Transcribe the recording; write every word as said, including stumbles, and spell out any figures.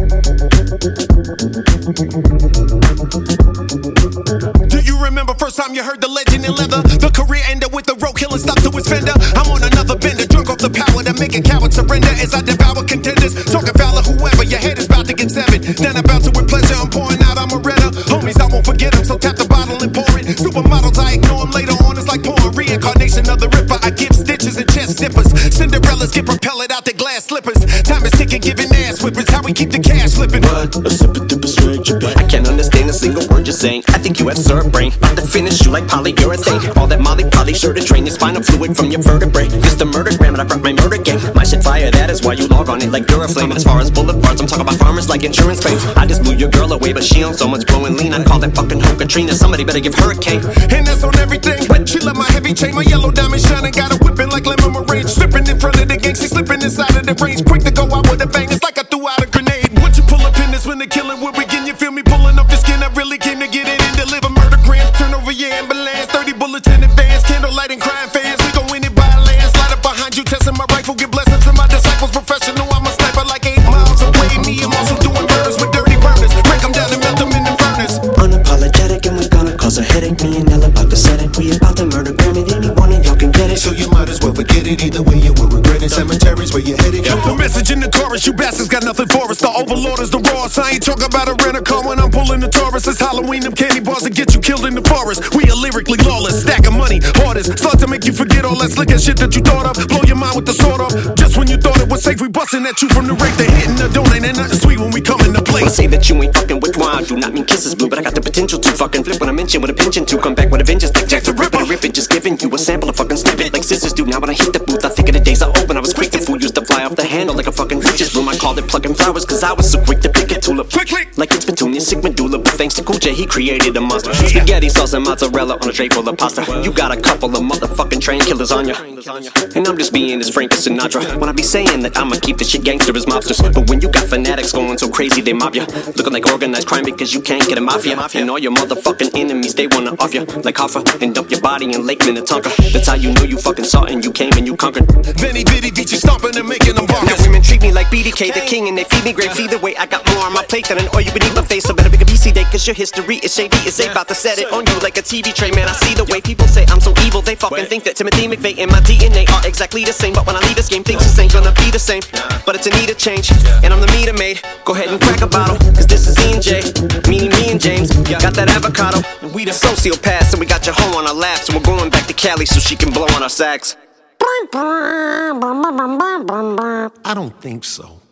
Do you remember first time you heard the legend in leather? The career ended with the road killer stuck to his fender. I'm on another bender, drunk off the power that make a coward surrender as I devour contenders. Talking foul of whoever, your head is about to get severed. Then about to with pleasure, I'm pouring out, I'm a redder. Homies, I won't forget them, so tap the bottle and pour it. Supermodels, I ignore them later on, it's like pouring reincarnation of the Ripper. I give stitches and chest snippers. Cinderellas get propelled out their glass slippers. Time is ticking, giving ass whippers. How we keep the cash flipping. What? A super duper swag you back. I can't understand a single word you're saying. I think you have syrup brain. About to finish you like polyurethane. All that molly poly sure to drain your spinal fluid from your vertebrae. Just a murder gram and I brought my murder game. My shit fire, that is why you log on it like Duraflame. And as far as boulevards, I'm talking about farmers like insurance claims. I just blew your girl away, but she on so much blowing lean. I call that fucking hoe Katrina. Somebody better give her a cane. And that's on everything. She love my heavy chain, my yellow diamond shining. Got her whipping like lemon meringue. Slipping in front of the gang, she slipping inside of the range. Quick to go out with a bang, it's like I threw out a grenade. Once you pull up in this when the killing will begin, you feel me pulling up your skin. I really came to get it and deliver murder grams. Turn over your ambulance, thirty bullets in advance. Candlelight and crime fans, we gon' win it by a land. Slide up behind you, testing my rifle, get blessings to my disciples. Professional, I'm a sniper like eight miles away. Me, I'm also doing murders with dirty burners. Break them down and melt them in the furnace. Unapologetic and we gonna cause a headache. Me and Ella about to set it. We about to murder Grammy, any one of y'all can get it. So you might as well forget it. Either way you will regret it. Cemeteries where you headed. Yeah. The message in the chorus, you bastards got nothing for us. The overlord is the rawest. I ain't talking about a rent-a-car when I'm pulling the Taurus. It's Halloween, them candy bars that get you killed in the forest. We are lyrically lawless, stack of money, hardest. Start to make you forget all that slick and shit that you thought of. Blow your mind with the sword off. Just when you thought it was safe, we busting at you from the rake. They hitting the donate, ain't nothing sweet when we come in the place. I say that you ain't fucking with wine, I do not mean kisses blue, but I got the potential to fucking flip when I mention with a pension to come back with a vengeance like Jack the Ripper. Rip it, just giving you a sample of fucking snippet like scissors do. Now when I hit the booth, I think of the days I open. I was quick, the food used to fly off the handle like a fucking witch's broom. I called it plucking flowers, cause I was so quick to pick a tulip. Click, click. Like it's Petunia, sick medulla, but thanks to Cool J, he created a monster. Spaghetti sauce and mozzarella on a tray full of pasta. You got a couple of motherfucking train killers on ya. And I'm just being as frank as Sinatra when I be saying that I'ma keep the shit gangster as mobsters. But when you got fanatics going so crazy they mob ya, looking like organized crime because you can't get a mafia. And all your motherfucking enemies, they wanna off ya like Hoffa and dump your body in Lake Minnetonka. That's how you know you fucking saw and you came and you conquered. Benny Bitty beat you stomping and making them bonkers. Now women treat me like B D K, the king, and they feed me grapes. Either way, I got more on my plate than an oil you beneath my face. So better pick a B C day, cause your history is shady. It's safe about to set it on you like a T V tray. Man, I see the way people say I'm so evil. They fucking think that Timothy McVeigh and my D N A are exactly the same. But when I leave this game, things just ain't gonna be the same. But it's a need to change, and I'm the meter maid. Go ahead and crack a bottle, cause this is E and J, meaning me and James. Got that avocado, and we the sociopaths, and we got your hoe on our laps, and we're going back to Cali so she can blow on our sax. I don't think so.